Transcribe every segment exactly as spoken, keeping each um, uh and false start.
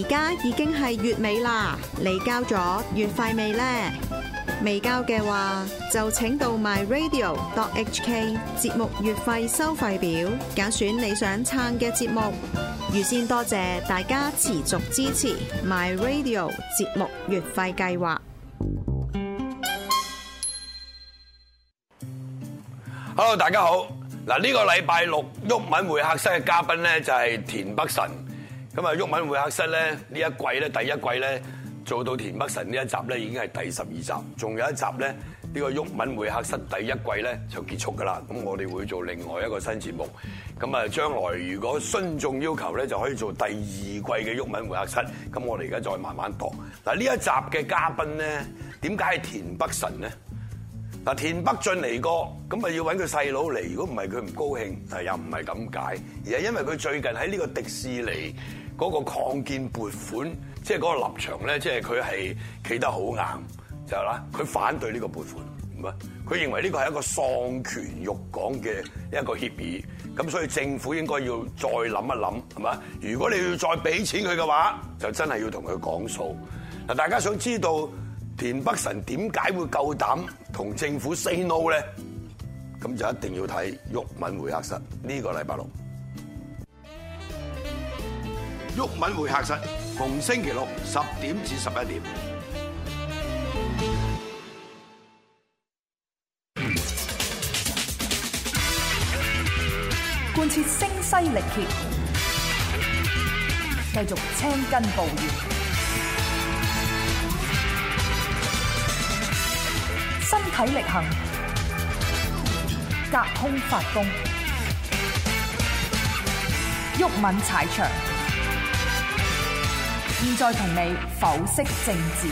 家已經係月尾啦，你交咗月費未呢？未交嘅話，就請到 my radio dot h k 節目月費收費表，揀選你想撐嘅節目。預先多謝大家持續支持 my radio 節目月費計劃。 Hello， 大家好。嗱，呢個禮拜六毓民會客室嘅嘉賓咧就係田北辰。咁啊，毓民會客室咧呢一季咧第一季咧做到田北辰呢一集咧已經係第十二集，仲有一集咧呢個毓民會客室第一季咧就結束㗎啦。咁我哋會做另外一個新節目。咁啊，將來如果觀眾要求咧，就可以做第二季嘅毓民會客室。咁我哋而家再慢慢度。嗱，呢一集嘅嘉賓咧，點解係田北辰咧？嗱，田北俊嚟過，咁咪要揾佢細佬嚟。如果唔係佢唔高興，但又唔係咁解，而係因為佢最近喺呢個迪士尼嗰個擴建撥款，即係嗰個立場咧，即係佢係企得好硬，就係啦，佢反對呢個撥款，唔係，佢認為呢個係一個喪權辱港嘅一個協議，咁所以政府應該要再諗一諗，係嘛？如果你要再俾錢佢嘅話，就真係要同佢講數。嗱，大家想知道田北辰點解會夠膽同政府 say no 咧？咁就一定要睇毓民會客室呢個禮拜六。毓民會客室逢星期六十點至十一點。 貫徹聲嘶力竭，繼續青筋暴現，身體力行，隔空發功，毓民踩場。現在同你剖析政治。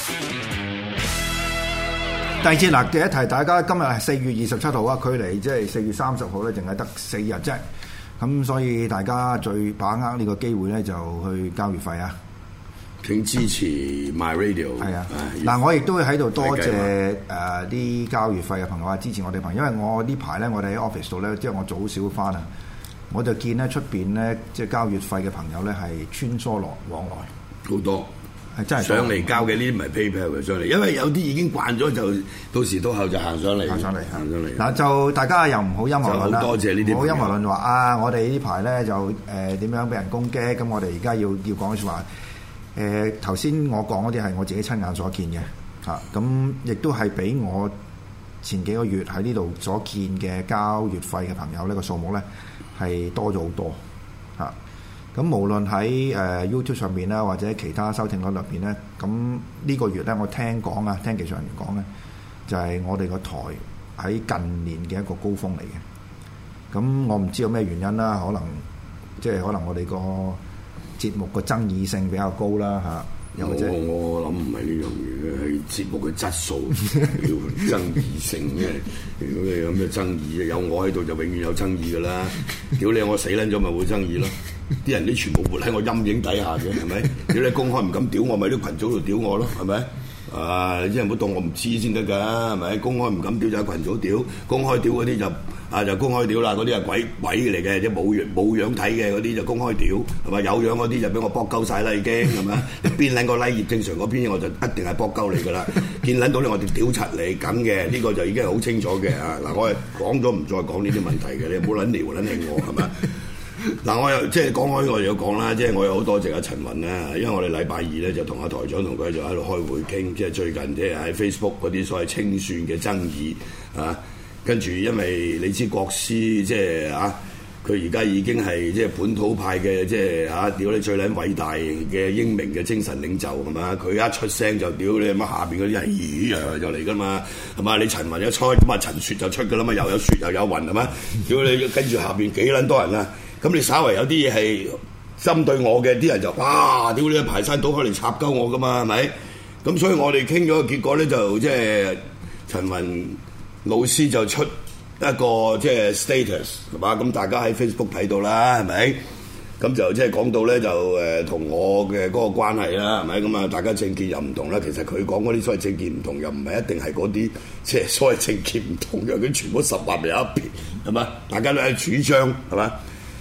第二節嗱，記得提大家，今日係四月二十七號啊，距離即係四月三十號咧，淨係得四日啫。咁所以大家最把握呢個機會咧，就去交月費啊！ 請支持 My Radio。係啊， 嗱，我亦都會喺度多謝誒啲交月費嘅朋友啊，支持我哋朋友，因為我呢排咧，我哋喺 office 度咧，即係我早少翻啊，我就見咧出邊咧，即係交月費嘅朋友咧係穿梭來往來。好多係真係上嚟交嘅呢啲唔係 PayPal 嘅上嚟，因為有啲已經慣咗，就到時到後就行上嚟， 行上嚟， 行上嚟。 嗱，就大家又唔好陰謀論啦， 多謝呢啲， 唔好陰謀論話啊！我哋呢排咧就誒點樣俾人攻擊，咁我哋而家要要講説話。誒頭先我講嗰啲係我自己親眼所見嘅嚇，咁亦都係比我前幾個月喺呢度所見嘅交月費嘅朋友呢個數目咧係多咗好多嚇。咁無論喺誒 YouTube 上邊啦，或者其他收聽率入邊咧，咁呢個月咧，我聽講啊，聽技術人員講咧，就係、是、我哋個台喺近年嘅一個高峰嚟嘅。咁我唔知有咩原因啦，可能即係可能我哋個節目個爭議性比較高啦嚇。又或者我我諗唔係呢樣嘢，係節目嘅質素要爭議性嘅。如果你有咩爭議，有我喺度就永遠有爭議噶啦。屌你，我死撚咗咪會爭議咯？啲人啲全部活喺我陰影底下嘅，係咪？屌你公開唔敢屌我，咪啲群組度屌我咯，係咪？啊！啲人唔好當我唔知先得㗎，係咪？公開唔敢屌就喺群組屌，公開屌嗰啲就啊就公開屌啦，嗰啲係鬼鬼嚟嘅，即係冇樣冇樣睇嘅嗰啲就公開屌，係咪？有樣嗰啲就俾我搏鳩晒啦，已經係咪？你邊撚個 like 正常嗰篇我就一定係搏鳩你㗎啦，見撚到你我哋屌柒你咁嘅，呢個就已經係好清楚嘅啊！嗱，我係講咗唔再講呢啲問題嘅，你唔好撚嚟喎撚興我係咪？嗱，我又即係講開，我又講啦，即係我又好多謝阿陳雲啦，因為我哋禮拜二咧就同阿台長同佢就喺度開會傾，即係最近即係喺 Facebook 嗰啲所謂清算嘅爭議啊，跟住因為你知國師即係啊，佢而家已經係即係本土派嘅即係啊，屌你最撚偉大嘅英明嘅精神領袖係嘛？佢一出聲就屌你乜下邊嗰啲人咦啊就嚟㗎嘛係嘛？你陳雲一出咁啊陳雪就出㗎啦嘛，又有雪又有雲係嘛？屌你跟住下邊幾撚多人啊！咁你稍為有啲嘢係針對我嘅，啲人就哇！屌你排山倒海嚟插鳩我噶嘛，係咪？咁所以我哋傾咗個結果咧，就即係陳雲老師就出一個即係 status 係嘛？咁大家喺 Facebook 睇到啦，係咪？咁就即係講到咧就誒同我嘅嗰個關係啦，係咪？咁啊大家政見又唔同啦。其實佢講嗰啲所謂政見唔同，又唔係一定係嗰啲即係所謂政見唔同嘅，佢全部十劃埋一邊係嘛？大家都係主張係嘛？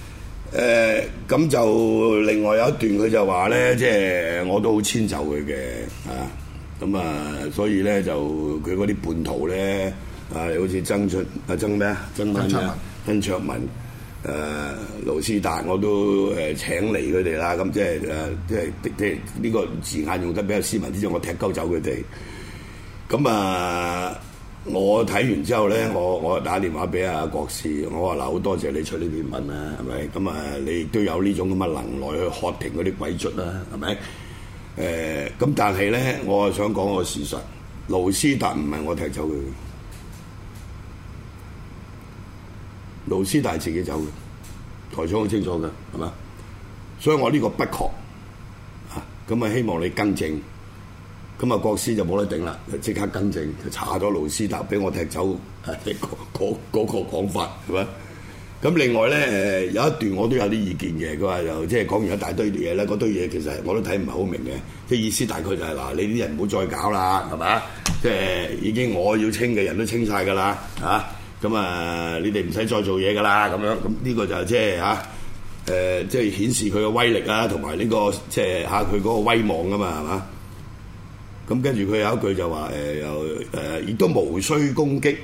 誒咁就另外有一段佢就話咧，即係我都好遷就佢嘅啊，咁啊，所以咧就佢嗰啲叛徒咧啊，好似曾俊啊曾咩啊曾乜啊曾卓文誒盧斯達我都誒請嚟佢哋啦，咁即係誒即係即係呢個字眼用得比較斯文啲，我踢鳩走佢哋。咁啊，我睇完之後咧，我我打電話俾阿國師，我話嗱，好多謝你出呢篇文啦，係咪？咁啊，你亦都有呢種咁嘅能耐去喝停嗰啲鬼卒啦，係咪？誒、呃，咁但係咧，我係想講個事實，盧斯達唔係我踢走佢，盧斯達係自己走嘅，台長好清楚嘅，係嘛？所以我呢個不確啊，咁啊希望你更正。咁啊，國師就冇得頂啦，就即刻更正，就查咗盧斯達俾我踢走，誒嗰嗰個講法係咪？咁另外咧誒有一段我都有啲意見嘅，佢話又即係講完一大堆嘢咧，嗰堆嘢其實我都睇唔係好明嘅，即係意思大概就係、是、嗱，你啲人唔好再搞啦，係咪？即係已經我要清嘅人都清晒㗎啦，嚇咁啊，你哋唔使再做嘢㗎啦，咁樣咁呢個就即係嚇誒，即係顯示佢嘅威力啊，同埋呢個即係嚇佢嗰個威望㗎嘛，係嘛？咁跟住佢有一句就話誒又誒亦都無需攻擊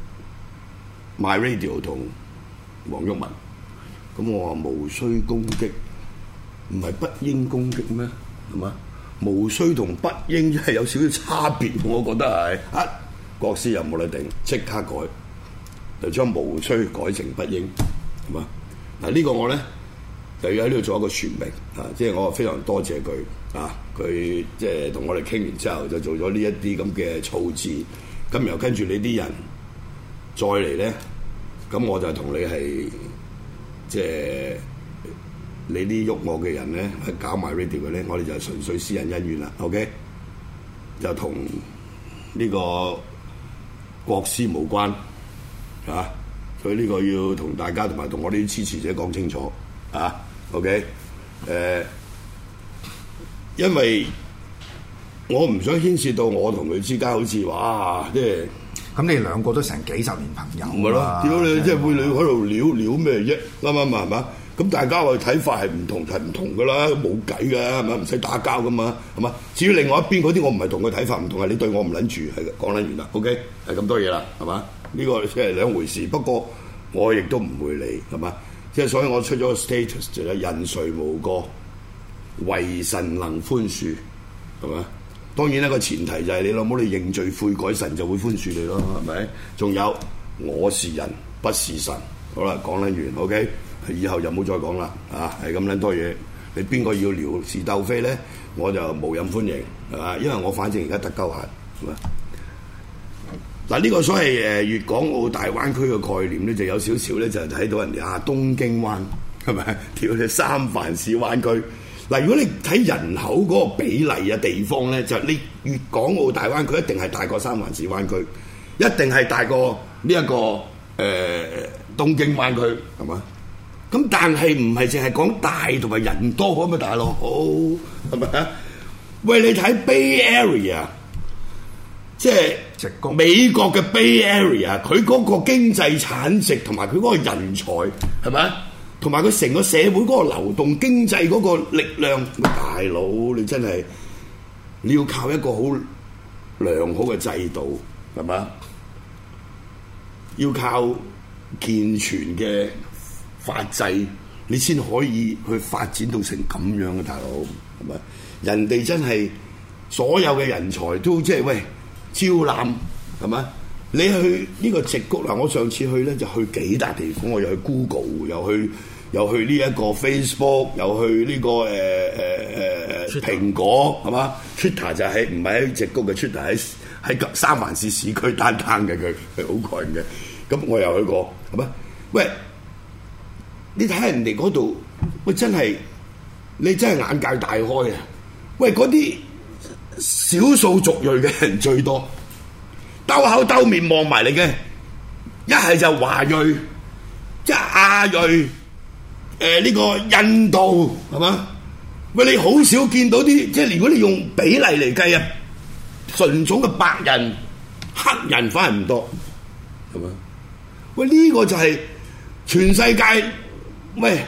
My Radio 同黃毓民。咁我話無需攻擊，唔係不應攻擊咩？係嘛？無需同不應係有少少差別，我覺得係啊。國師又冇得定，即刻改，就將無需改成不應，係嘛？嗱呢個我咧就要喺呢度做一個説明啊，即係我非常多謝佢。啊！佢即係同我哋傾完之後，就做咗呢一啲咁嘅措辭。咁然後跟住你啲人再嚟咧，咁我就同你係即係你啲喐我嘅人咧，去搞埋 radio 嘅咧，我哋就純粹私人恩怨啦。OK，就同呢個國師無關啊！所以呢個要同大家同埋同我啲支持者講清楚啊。OK，誒、呃。因為我唔想牽涉到我同佢之間好似話，即係咁你哋兩個都成幾十年朋友， 唔係咯？屌你，即係會你喺度撩撩咩啫？啱唔啱啊？係嘛？咁大家嘅睇法係唔同，係唔同噶啦，冇計噶，係咪？唔使打交噶嘛，係嘛？至於另外一邊嗰啲，我唔係同佢睇法唔同，係你對我唔撚住，係講撚完啦。OK，係咁多嘢啦，係嘛？呢個即係兩回事。不過我亦都唔會理，係嘛？即係所以我出咗個 status 就係人誰無過。唯神能寬恕，係咪？當然一個前提就係你老母你認罪悔改，神就會寬恕你咯，係咪？仲有我是人不是神，好啦，講撚完 ，OK，以後就唔好再講啦，啊，係咁撚多嘢，你邊個要撩是鬥非咧，我就無任歡迎，係嘛？因為我反正而家得鳩閒，係嘛？嗱，呢個所謂誒粵港澳大灣區嘅概念咧，就有少少咧，就睇到人哋啊東京灣係咪？條嘅三藩市灣區。嗱，如果你睇人口嗰個比例嘅地方咧，就你粵港澳大灣區一定係大過三藩市灣區，一定係大過呢、這、一個誒、呃、東京灣區，係嘛？咁但係唔係淨係講大同埋人多咁啊，大佬，好係咪啊？喂，你睇 Bay Area， 即係美國嘅 Bay Area， 佢嗰個經濟產值同埋佢嗰個人才係咪？同埋佢成個社會嗰個流動經濟嗰個力量，大佬你真係你要靠一個好良好嘅制度，係嘛？要靠健全嘅法制，你先可以去發展到成咁樣嘅，大佬係咪？人哋真係所有嘅人才都即係喂招攬，係咪？你去呢個矽谷嗱，我上次去咧就去幾笪地方，我又去 Google， 又去又去呢一個 Facebook， 又去呢、這個誒誒誒蘋果係嘛 ？Twitter 就係唔係喺矽谷嘅 Twitter 喺喺三藩市市區單單嘅，佢係好近嘅。咁我又去過係嘛？喂，你睇下人哋嗰度，喂真係你真係眼界大開啊！喂，嗰啲少數族裔嘅人最多。兜口兜面望埋嚟嘅，一係就華裔，即係亞裔，誒、呃、呢、這個印度係嘛？喂，你好少見到啲，即係如果你用比例嚟計啊，純種嘅白人、黑人反而唔多，係嘛？喂，呢、這個就係全世界喂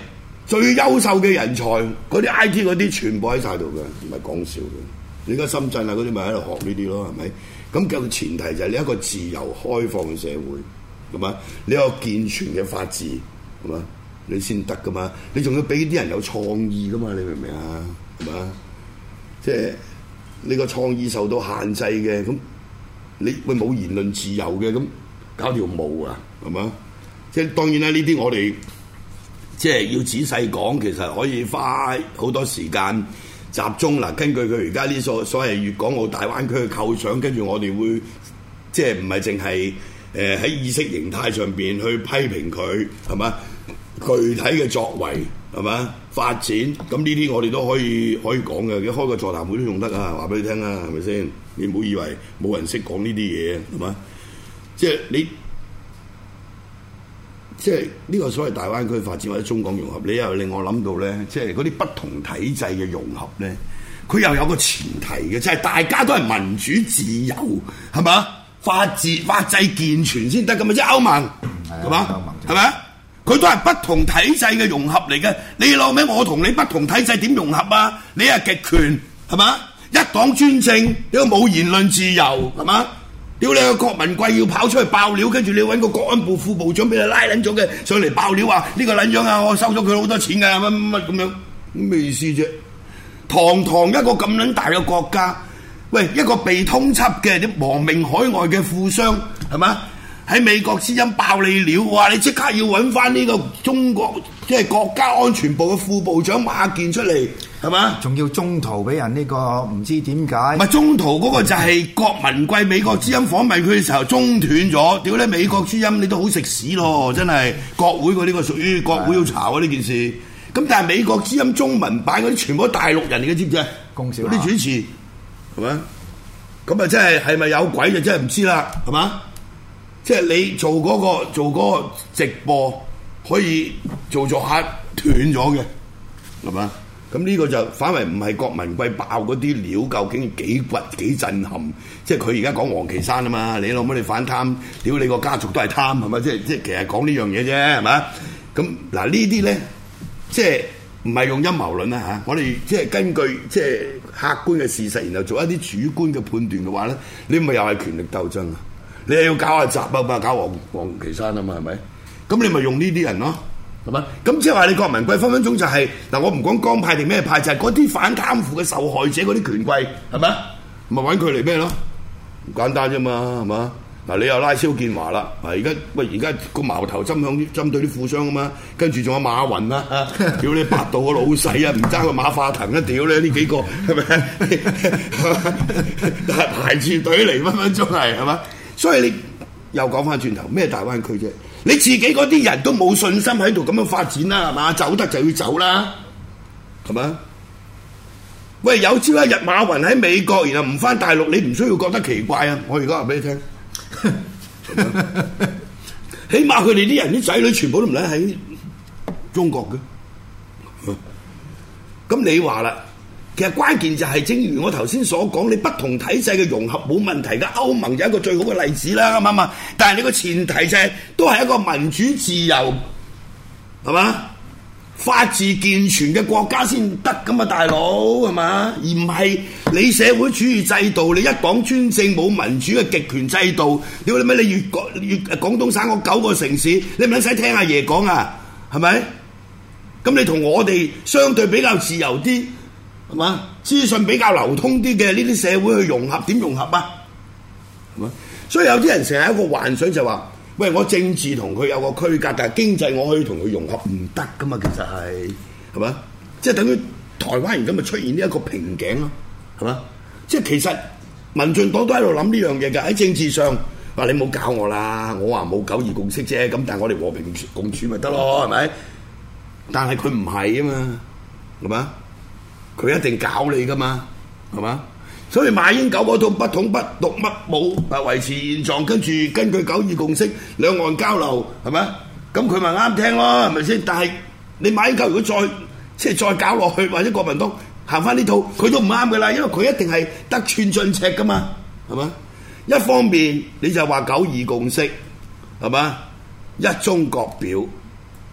最優秀嘅人才，嗰啲 I T 嗰啲全部喺晒度嘅，唔係講笑嘅。你而家深圳啊嗰啲咪喺度學呢啲咯，係咪？咁嘅前提就係你一個自由開放嘅社會，係嘛？你有健全嘅法治，係嘛？你先得噶嘛？你仲要俾啲人有創意噶嘛？你明唔明啊？係嘛？即係你個創意受到限制嘅，咁你喂冇言論自由嘅，咁搞條毛啊？係嘛？即係當然啦，呢啲我哋即係要仔細講，其實可以花好多時間。集中嗱，根據佢而家呢所所謂粵港澳大灣區嘅構想，跟住我哋會即係唔係淨係誒喺意識形態上邊去批評佢係嘛？具體嘅作為係嘛？發展咁呢啲我哋都可以可以講嘅，你開個座談會都用得啊！話俾你聽啊，係咪先？你唔好以為冇人識講呢啲嘢係嘛？即係你即係呢個所謂大灣區發展或者中港融合，你又令我諗到咧，即係嗰啲不同體制嘅融合咧，佢又有個前提嘅，即係大家都係民主自由係嘛？法治法制健全先得㗎嘛，即係歐盟係嘛？係咪？佢都係不同體制嘅融合嚟嘅。你老味，我同你不同體制點融合啊？你係極權係嘛？一黨專政，你都冇言論自由係嘛？屌你個郭文貴要跑出去爆料，跟住你揾個國安部副部長俾你拉撚咗嘅上嚟爆料話呢個撚樣啊，我收咗佢好多錢㗎，乜乜乜咁樣，咩意思啫？堂堂一個咁撚大嘅國家，喂，一個被通緝嘅啲亡命海外嘅富商係嘛？喺美國之音爆你料，哇！你即刻要揾翻呢個中國即係國家安全部嘅副部長馬建出嚟，係嘛？ 仲要中途俾人呢個唔知點解？唔係中途嗰個就係郭文貴美國之音訪問佢嘅時候中斷咗，屌你美國之音你都好食屎咯，真係國會嗰啲個屬於國會要查啊呢件事。咁但係美國之音中文版嗰啲全部都大陸人嚟嘅，知唔知啊？ 公少嗰啲主持係咪？咁啊真係係咪有鬼就真係唔知啦，係嘛？即係你做嗰、嗰個做嗰個直播可以做做下斷咗嘅，係嘛？咁呢個就反為唔係郭文貴爆嗰啲料，究竟幾掘幾震撼？即係佢而家講黃岐山啊嘛，你老母你反貪，屌你個家族都係貪係咪？即係即係其實講呢樣嘢啫係嘛？咁嗱呢啲咧，即係唔係用陰謀論啦嚇？我哋即係根據即係客觀嘅事實，然後做一啲主觀嘅判斷嘅話咧，你咪又係權力鬥爭啊！你又要搞下習啊嘛，搞黃黃岐山啊嘛，係咪？咁你咪用呢啲人咯，係咪？咁即係話你郭文貴分分鐘就係、是、嗱，我唔講江派定咩派，就係嗰啲反貪腐嘅受害者嗰啲權貴，係咪？咪揾佢嚟咩咯？簡單啫嘛，係嘛？嗱，你又拉蕭建華啦，嗱而家喂而家個矛頭針向針對啲富商啊嘛，跟住仲有馬雲啦，屌你百度個老細啊，唔爭個馬化騰啊，屌你呢幾個係咪？排住隊嚟分分鐘係係嘛？所以你又講翻轉頭咩大灣區啫？你自己嗰啲人都冇信心喺度咁樣發展啦，係嘛？走得就要走啦，係嘛？喂，有朝一日馬雲喺美國，然後唔翻大陸，你唔需要覺得奇怪啊！我而家話俾你聽，起碼佢哋啲人啲仔女全部都唔喺喺中國嘅。咁你話啦？其實關鍵就係，正如我頭先所講，你不同體制嘅融合冇問題㗎。歐盟就係一個最好嘅例子啦，啱唔啱？但係你個前提就係、是、都係一個民主自由，係嘛？法治健全嘅國家先得㗎嘛，大佬係嘛？而唔係你社會主義制度，你一黨專政冇民主嘅極權制度。屌你咩？你粵廣粵廣東省嗰九個城市，你唔使聽阿爺講啊？係咪？咁你同我哋相對比較自由啲。係嘛？資訊比較流通啲嘅呢啲社會去融合，點融合啊？係嘛？所以有啲人成日有一個幻想就話：喂，我政治同佢有個區隔，但係經濟我可以同佢融合，唔得噶嘛？其實係係嘛？即係等於台灣而家咪出現呢一個瓶頸咯，係嘛？即係其實民進黨都喺度諗呢樣嘢㗎。喺政治上話你冇搞我啦，我話冇九二共識啫。咁但係我哋和平共處咪得咯，係咪？但係佢唔係啊嘛，係嘛？佢一定搞你噶嘛，係嘛？所以馬英九嗰套不統不獨乜冇啊，維持現狀，跟住根據九二共識兩岸交流，係咪？咁佢咪啱聽咯，係咪先？但係你馬英九如果再即係再搞落去，或者國民黨行翻呢套，佢都唔啱噶啦，因為佢一定係得寸進尺噶嘛，係嘛？一方面你就話九二共識，係嘛？一中各表。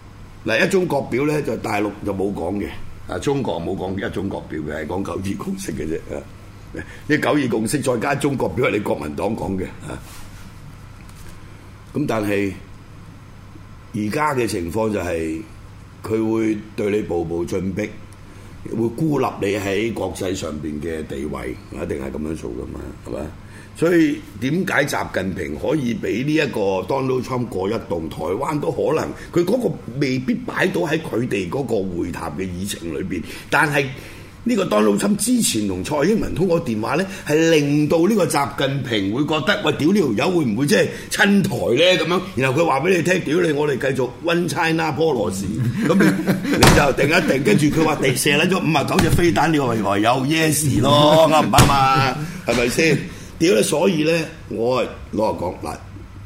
嗱，一中各表咧就大陸就冇講嘅，啊中國冇講一中各表嘅，係講九二共識嘅啫。啊，呢九二共識再加中國表係你國民黨講嘅啊。咁但係而家嘅情況就係、是、佢會對你步步進逼，會孤立你喺國際上邊嘅地位，一定係咁樣做噶嘛，係嘛？所以點解習近平可以俾呢一個 Donald Trump 過一動，台灣都可能佢嗰個未必擺到喺佢哋嗰個會談嘅議程裏邊，但係呢個 Donald Trump 之前同蔡英文通過電話咧，係令到呢個習近平會覺得喂，屌呢條友會唔會即係親台咧咁樣？然後佢話俾你聽，屌你我哋繼續 One China Policy，咁你你就定一定，跟住佢話地射撚咗五啊九隻飛彈，你話話有 yes 咯，啱唔啱啊？係咪先？屌咧，所以咧，我係攞嚟講嗱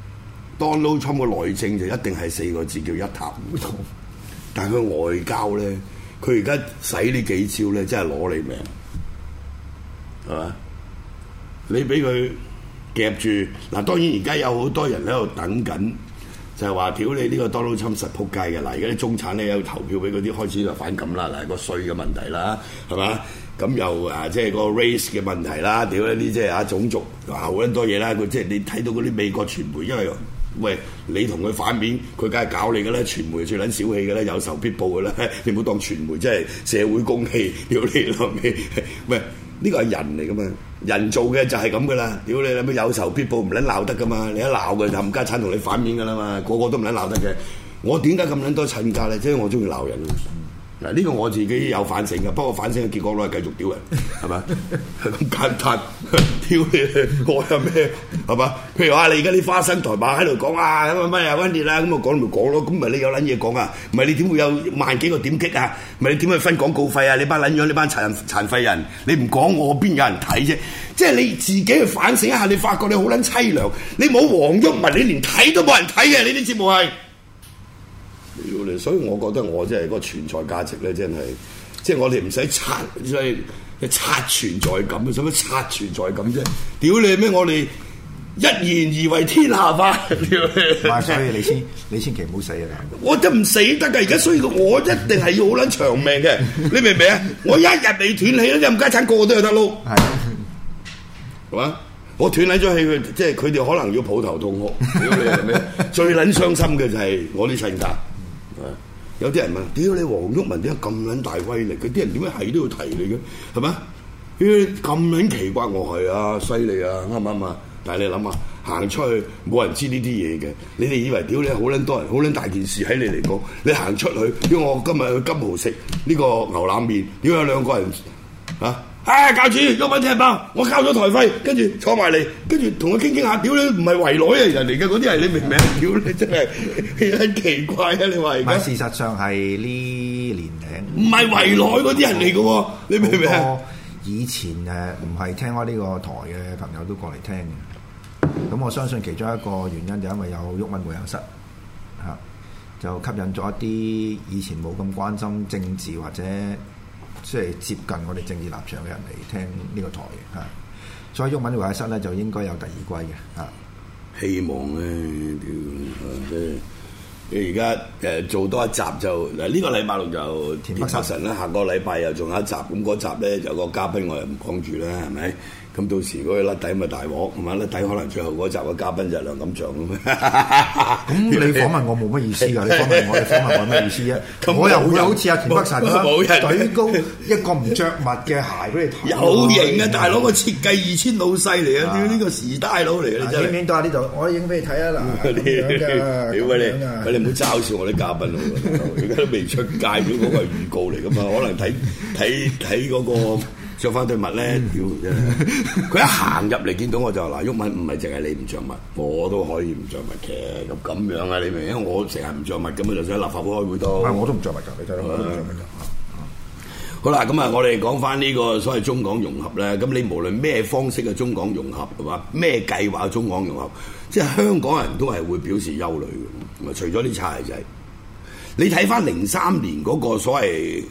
，Donald Trump 嘅內政就一定係四個字叫一塌糊塗，但係佢外交咧，佢而家使呢幾招咧，真係攞你命，係嘛？你俾佢夾住嗱，當然而家有好多人喺度等緊，就係話屌你呢個 Donald Trump 實撲街嘅嗱，而家啲中產咧有投票俾嗰啲開始就反感啦，嗱個稅嘅問題啦，係嘛？咁又啊，即係個 race 嘅問題啦，屌呢啲即係啊種族好撚多嘢啦，佢即係你睇到嗰啲美國傳媒，因為喂你同佢反面，佢梗係搞你嘅啦，傳媒最撚小氣嘅啦，有仇必報嘅啦，你唔好當傳媒即係社會公器，屌你老味，喂呢個係人嚟噶嘛，人做嘅就係咁噶啦，屌你諗咩有仇必報，唔撚鬧得噶嘛，你一鬧嘅就冚家鏟同你反面噶啦嘛，個個都唔撚鬧得嘅，我點解咁撚多親家咧？即係我中意鬧人。嗱，呢個我自己有反省嘅，不過反省嘅結果都係繼續屌人，係咪？係咁簡單，屌你，我有咩係嘛？譬如話你而家啲花生台馬喺度講啊，乜乜啊溫跌啦，咁我講咪講咯，咁咪你有撚嘢講啊？唔係你點會有萬幾個點擊啊？唔係你點去分廣告費啊？你班撚樣，你班殘殘廢人，你唔講我邊有人睇啫？即係你自己去反省一下，你發覺你好撚凄涼，你冇黃毓民，你連睇都冇人睇嘅，你啲節目係。所以我覺得我真係嗰個存在價值咧，真係即係我哋唔使刷，即係刷存在感，使乜刷存在感啫？屌你咩？我哋一言而為天下法，屌你！ 所以你千你千祈唔好死啊！ 我真唔死得㗎，而家所以我一定係要好撚長命嘅，你明唔明啊？我一日未斷氣咧，任家產個個都有得撈，係係嘛？我斷撚咗氣，佢即係佢哋可能要抱頭痛哭，屌你係咩？最撚傷心嘅就係我啲親家。有啲人問：屌你黃毓民點解咁撚大威力？佢啲人點解係都要提你嘅？係咪？咦咁撚奇怪！我係啊，犀利啊，啱唔啱啊？但係你諗下，行出去冇人知呢啲嘢嘅，你哋以為屌你好撚多人，好撚大件事喺你嚟講，你行出去，屌我今日去金豪食呢個牛腩麵，屌有兩個人啊！啊教主毓民踢爆，我交咗台費，跟住坐埋嚟，跟住同佢傾傾下，屌你唔係圍內嘅人嚟嘅，嗰啲係你明唔明？屌你真係很奇怪啊！你話而家事實上係呢年齡唔係圍內嗰啲人嚟嘅喎，你明唔明啊？ 以前誒唔係聽開呢個台嘅朋友都過嚟聽嘅，咁我相信其中一個原因就因為有毓民會客室嚇，就吸引咗一啲以前冇咁關心政治或者即係接近我哋政治立場嘅人嚟聽呢個台嘅嚇，所以毓民會客室咧就應該有第二季嘅嚇。 希望咧，屌即係你而家誒做多一集就嗱呢個禮拜六就田北辰啦，下個禮拜又仲有一集，咁嗰集咧有個嘉賓我又唔講住啦，係咪？咁到時嗰個甩底咪大鑊，係嘛？甩底可能最後嗰集嘅嘉賓就係梁錦祥咁啊！ 咁你訪問我冇乜意思㗎，你訪問我，你訪問我咩意思啫？我又唔會好似阿田北辰咁舉高一個唔着襪嘅鞋俾你睇。 有型啊！大佬個設計二千老細嚟啊！呢個時代佬嚟嘅，你真係。 影影到喺呢度，我影俾你睇啊！嗱，咁樣㗎。 屌喂你，喂你唔好嘲笑我啲嘉賓喎！而家都未出街，佢嗰個係預告嚟㗎嘛？可能睇睇睇嗰個。着翻對襪咧，屌真係！佢一行入嚟見到我就話：嗱，毓民唔係淨係你唔着襪，我都可以唔着襪嘅。咁咁樣啊，你明？因為我成日唔着襪，咁啊就想喺立法會開會都。 我都唔着襪㗎，你睇到我都唔着襪㗎。 好啦，咁啊，我哋講翻呢個所謂中港融合咧。咁你無論咩方式嘅中港融合係嘛，咩計劃嘅中港融合，即係香港人都係會表示憂慮嘅。咁啊，除咗啲擦鞋仔，你睇翻零三年嗰個所謂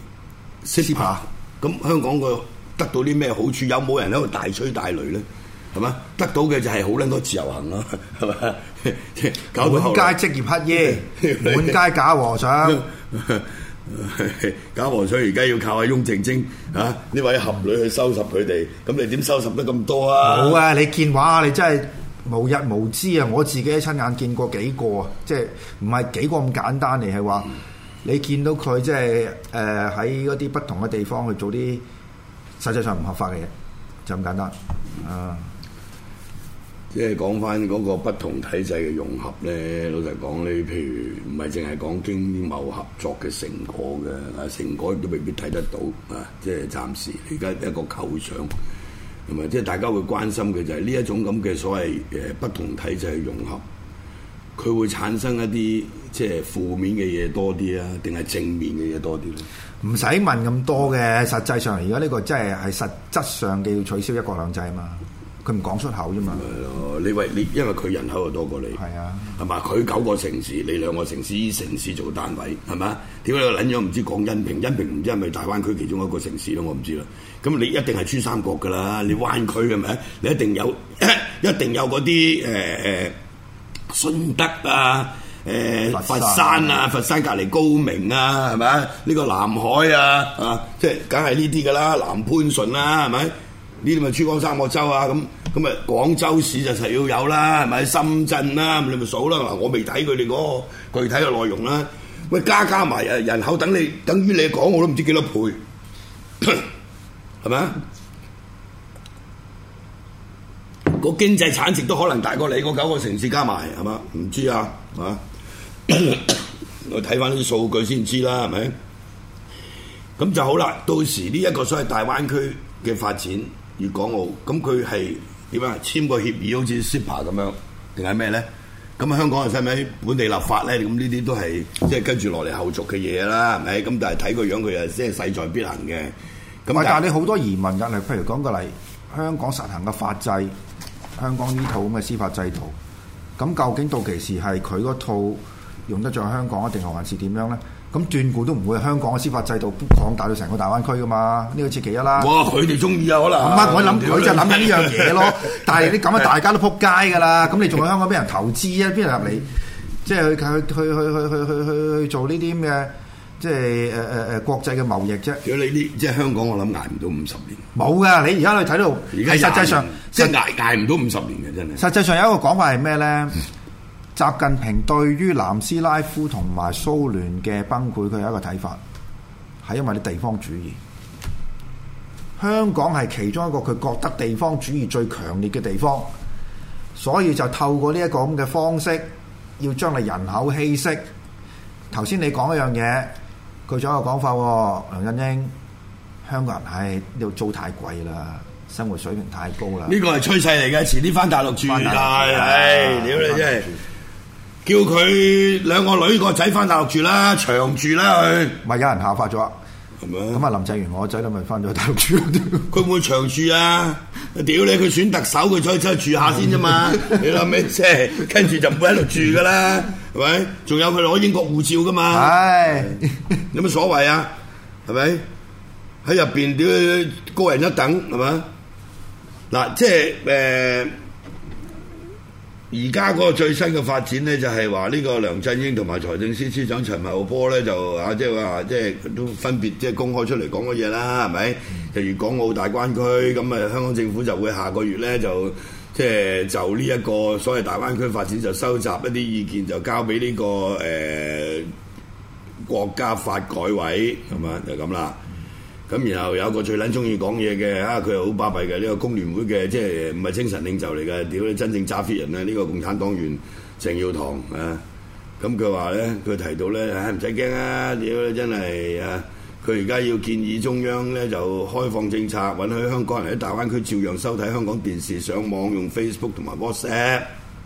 C C P A，咁香港個。得到啲咩好處？有冇人喺度大吹大擂咧？係嘛？得到嘅就係好撚多自由行咯，係嘛？搞到滿街職業乞衣，滿街假和尚， 搞和尚而家要靠阿翁靜晶啊呢位俠女去收拾佢哋，咁你點收拾得咁多啊？ 冇啊！你見話你真係無日無之啊！我自己親眼見過幾個啊，即係唔係幾個咁簡單嚟，係話你見到佢即係誒喺嗰啲不同嘅地方去做啲實際上唔合法嘅嘢，就咁簡單啊！ 即係講翻嗰個不同體制嘅融合咧，老實講，你譬如唔係淨係講經貿合作嘅成果嘅，啊成果亦都未必睇得到啊！即係暫時而家一個構想，同埋即係大家會關心嘅就係呢一種咁嘅所謂誒不同體制嘅融合，佢會產生一啲即係負面嘅嘢多啲啊，定係正面嘅嘢多啲咧？ 唔使問咁多嘅，實際上而家呢個真係係實質上嘅要取消一國兩制啊嘛。佢唔講出口啫嘛。係咯，你為你因為佢人口又多過你，係啊，係嘛？佢九個城市，你兩個城市，以城市做單位，係嘛？點解你個撚樣唔知講恩平？恩平唔知係咪大灣區其中一個城市咯？我唔知啦。咁你一定係珠三角㗎啦，你灣區係咪？你一定有，一定有嗰啲誒誒順德啊。誒、呃、佛山啊，佛山隔離高明啊，係咪？呢、這個南海啊，啊，即係梗係呢啲㗎啦，南番順啦，係咪？呢啲咪珠江三角洲啊，咁咁啊，廣州市就實要有啦，係咪？深圳啦，咁你咪數啦。嗱，我未睇佢哋嗰個具體嘅內容啦。喂，加加埋誒人口等你，等於你講我都唔知幾多倍，係咪啊？個經濟產值都可能大過你嗰九個城市加埋，係嘛？唔知啊，係嘛？我睇翻啲數據先知啦，係咪？咁就好啦。到時呢一個所謂大灣區嘅發展，粵港澳，咁佢係點啊？簽個協議好似 C E P A 咁樣，定係咩咧？咁香港又使唔使本地立法咧？咁呢啲都係即係跟住落嚟後續嘅嘢啦，係咪？咁但係睇個樣佢又即係勢在必行嘅。咁但係你好多疑問㗎，例譬如講個例，香港實行嘅法制，香港呢套咁嘅司法制度，咁究竟到期時係佢嗰套用得着香港啊，定係還是點樣咧？咁斷估都唔會係香港嘅司法制度擴大到成個大灣區噶嘛？呢個設其一啦。哇！佢哋中意啊，可能。唔係我諗，佢就諗緊呢樣嘢咯。但係你咁啊，大家都撲街噶啦。咁你仲喺香港俾人投資啊？邊人入嚟？即係去去去去去去去去做呢啲咁嘅，即係誒誒誒國際嘅貿易啫。如果你呢，即係香港，我諗捱唔到五十年。冇噶，你而家去睇到，係實際上即係捱捱唔到五十年嘅真係。實際上有一個講法係咩咧？習近平對於南斯拉夫同埋蘇聯嘅崩潰，佢有一個睇法，係因為啲地方主義。香港係其中一個佢覺得地方主義最強烈嘅地方，所以就透過呢一個咁嘅方式，要將你人口稀釋。頭先你講一樣嘢，佢仲有一個講法，梁振英，香港人係呢度租太貴啦。生活水平太高啦！呢個係趨勢嚟嘅，遲啲翻大陸住，係係，屌你真係！叫佢兩個女個仔翻大陸住啦，長住啦佢。咪有人效法咗，係咪？咁啊林鄭月娥個仔都咪翻咗大陸住。佢會長住啊！屌你，佢選特首，佢再出去住下先啫嘛！你諗咩啫？跟住就唔會喺度住噶啦，係咪？仲有佢攞英國護照噶嘛？係有乜所謂啊？係咪？喺入邊屌高人一等係嘛？嗱，即係誒，而家嗰個最新嘅發展咧，就係話呢個梁振英同埋財政司司長陳茂波咧，就啊，即係話即係都分別即係公開出嚟講嘅嘢啦，係咪？就粵港澳大灣區咁啊，香港政府就會下個月咧就即係就呢一個所謂大灣區發展就收集一啲意見，就交俾呢個誒國家發改委係嘛，就咁啦。咁然後有一個最撚中意講嘢嘅啊，佢又好巴閉嘅呢個工聯會嘅，即係唔係精神領袖嚟嘅，屌你真正揸 fit 人啊！呢個共產黨員鄭耀棠啊，咁佢話咧，佢提到咧，唉唔使驚啊，屌你真係啊！佢而家要建議中央咧就開放政策，允許香港人喺大灣區照樣收睇香港電視、上網用 Facebook 同埋 WhatsApp。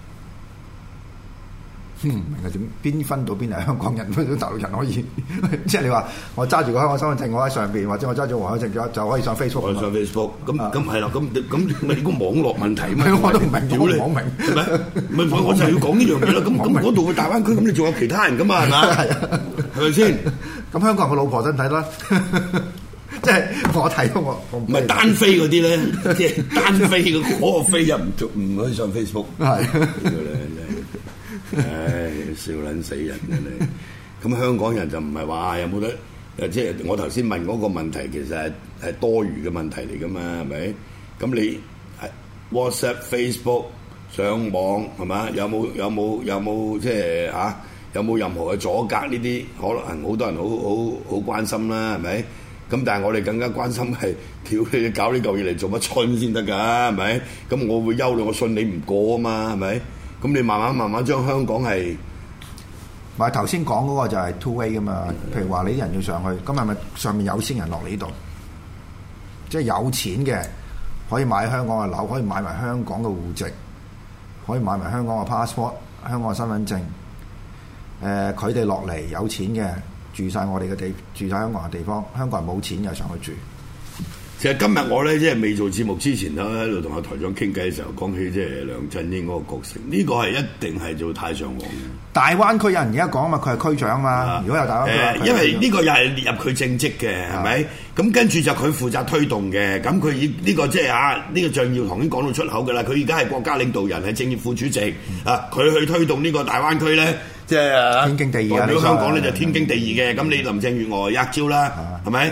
唔明啊？點邊分到邊係香港人，分到大陸人可以？即係你話我揸住個香港身份證，我喺上邊，或者我揸住黃海證咗，就可以上 Facebook。可以上 Facebook。咁咁係啦，咁咁咪個網絡問題嘛？我都唔明，屌你，我明係咪？唔係我就係要講呢樣嘢啦。咁咁嗰度嘅大灣區，咁你仲有其他人噶嘛？係嘛？係咪先？咁香港人個老婆真睇啦。即係我睇到我唔係單飛嗰啲咧，即係單飛嘅嗰個飛又唔唔可以上 Facebook。係。唉，笑撚死人嘅你！ 咁香港人就唔係話有冇得誒，即係我頭先問嗰個問題，其實係係多餘嘅問題嚟噶嘛，係咪？咁你 WhatsApp、Facebook 上網係嘛？有冇有冇有冇即係嚇？有冇任何嘅阻隔呢啲？可能好多人好好好關心啦，係咪？咁但係我哋更加關心係，屌你搞呢嚿嘢嚟做乜春先得㗎？係咪？咁我會憂慮，我信你唔過啊嘛，係咪？咁你慢慢慢慢將香港係， 咪頭先講嗰個就係 two way 㗎嘛。譬如話你啲人要上去，咁係咪上面有錢人落嚟呢度？即係有錢嘅可以買香港嘅樓，可以買埋香港嘅戶籍，可以買埋香港嘅 passport、香港嘅身份證。誒，佢哋落嚟有錢嘅住晒我哋嘅地，住晒香港嘅地方。香港人冇錢嘅上去住。 其實今日我咧即係未做節目之前咧，喺度同阿台長傾偈嘅時候，講起即係梁振英嗰個角色，呢、這個係一定係做太上皇嘅。 大灣區有人而家講啊嘛，佢係區長嘛。啊、如果有大灣區， 呃、因為呢個又係列入佢政績嘅，係咪？咁跟住就佢負責推動嘅。咁佢以呢個即係啊，呢、這個鄭耀棠已經講到出口㗎啦。佢而家係國家領導人，係政協副主席、嗯、啊。佢去推動呢個大灣區咧，即係天經地義啊！ 代表香港咧就天經地義嘅。咁、嗯、你林鄭月娥一招啦，係咪、嗯？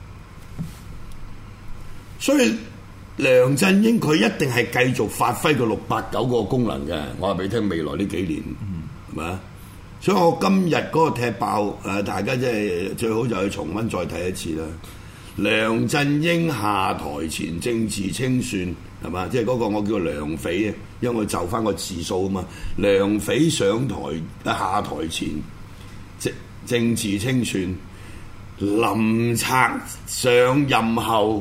所以梁振英佢一定係繼續發揮個六八九個功能嘅，我話俾你聽，未來呢幾年係咪啊？所以我今日嗰個踢爆誒，大家即係最好就去重溫再睇一次啦。梁振英下台前政治清算係嘛？即係嗰個我叫做梁匪啊，因為我就翻個字數啊嘛。梁匪上台下台前政政治清算，林策上任後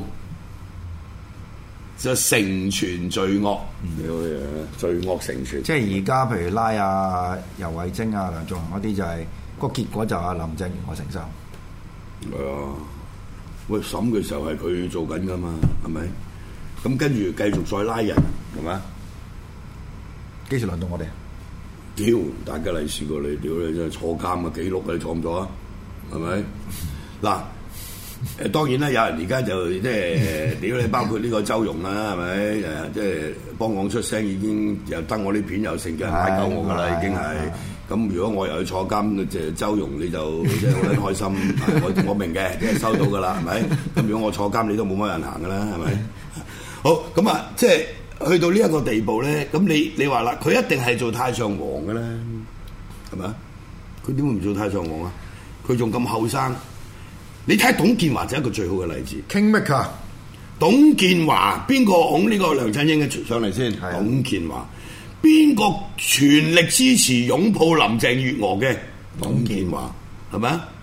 就成全罪惡，嗯、罪惡成全。 即係而家譬如拉啊游蕙禎啊梁頌恆嗰啲就係、是、個結果就係林鄭月娥承受。 係啊，喂審嘅時候係佢做緊㗎嘛，係咪？咁跟住繼續再拉人，係嘛？ 幾時輪到我哋？ 屌，大家嚟試過你，屌你真係坐監嘅記錄你坐唔坐啊？係咪？嗱。誒當然啦，有人而家就即係屌你，包括呢個周融啦，係咪？誒即係幫我出聲，已經又登我啲片，又成嘅人買鳩我㗎啦，已經係。咁如果我又去坐監，就周融你就即係好撚開心。我我明嘅，即係收到㗎啦，係咪？咁如果我坐監，你都冇乜人行㗎啦，係咪？好咁啊，即係去到呢一個地步咧，咁你你話啦，佢一定係做太上皇㗎啦，係咪啊？佢點會唔做太上皇啊？佢仲咁後生。你睇董建華就係一個最好嘅例子。 Kingmaker， 董建華邊個拱呢個梁振英嘅上嚟先？的董建華邊個全力支持擁抱林鄭月娥嘅？董建華係咪啊？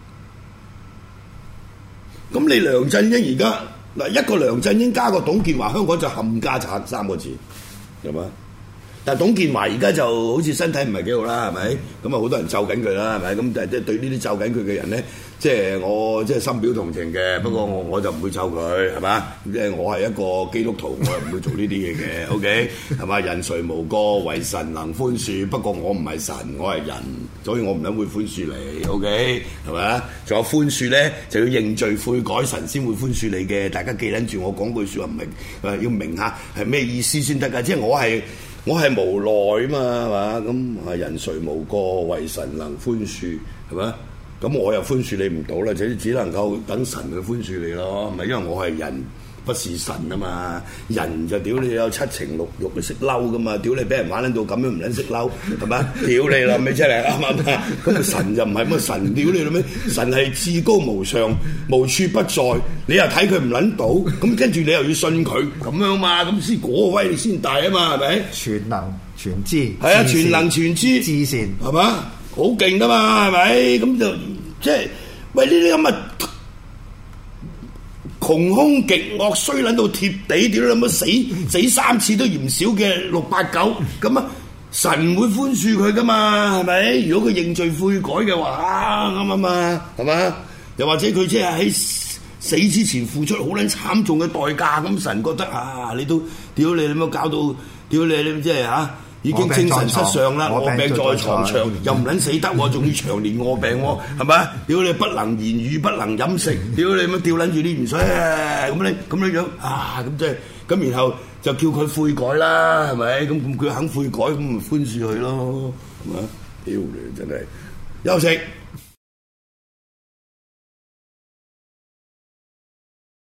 咁你梁振英而家嗱一個梁振英加個董建華，香港就冚家產三個字，係咪？但係董建華而家就好似身體唔係幾好啦，係咪？咁啊好多人咒緊佢啦，係咪？咁但係即係對呢啲咒緊佢嘅人咧，即係我即係深表同情嘅。不過我我就唔會咒佢，係嘛？即係我係一個基督徒，我係唔會做呢啲嘢嘅。OK，係嘛？人誰無過，唯神能寬恕。不過我唔係神，我係人，所以我唔諗會寬恕你。OK，係咪？仲有寬恕咧，就要認罪悔改，神先會寬恕你嘅。大家記緊住我講句説話，唔係要明下係咩意思先得㗎。即係我係。我係無奈嘛，係嘛？咁係人誰無過，唯神能寬恕，係咪？咁我又寬恕你唔到啦，只只能夠等神去寬恕你咯。咪因為我係人，不是神啊嘛。人就屌你有七情六欲，你識嬲噶嘛？屌你俾人玩撚到咁樣唔撚識嬲，係咪？屌你啦，咪真係啱唔啱？咁神就唔係乜神，屌你啦咩？神係至高無上，無處不在。你又睇佢唔撚到，咁跟住你又要信佢，咁樣嘛？咁先嗰個威力先大啊嘛？係咪？ 全能全知， 係啊，全能全知， 至善係嘛？好勁噶嘛？係咪？咁就即係喂呢啲咁嘅。窮兇極惡衰撚到貼地，屌你乜死死三次都嫌少嘅六八九咁啊！神會寬恕佢噶嘛？係咪？如果佢認罪悔改嘅話，啊啱啊嘛，係嘛？又或者佢即係喺死之前付出好撚慘重嘅代價，咁神覺得啊，你都屌你，你乜搞到屌你，你即係嚇？已經精神失常啦，臥病在床上，又唔撚死得喎，仲要長年臥病喎，係咪？屌你不能言語，不能飲食，屌你乜吊撚住啲鹽水咁你咁樣樣啊，咁即係咁，然後就叫佢悔改啦，係咪？咁咁佢肯悔改，咁咪寬恕佢咯，係咪？屌你真係休息。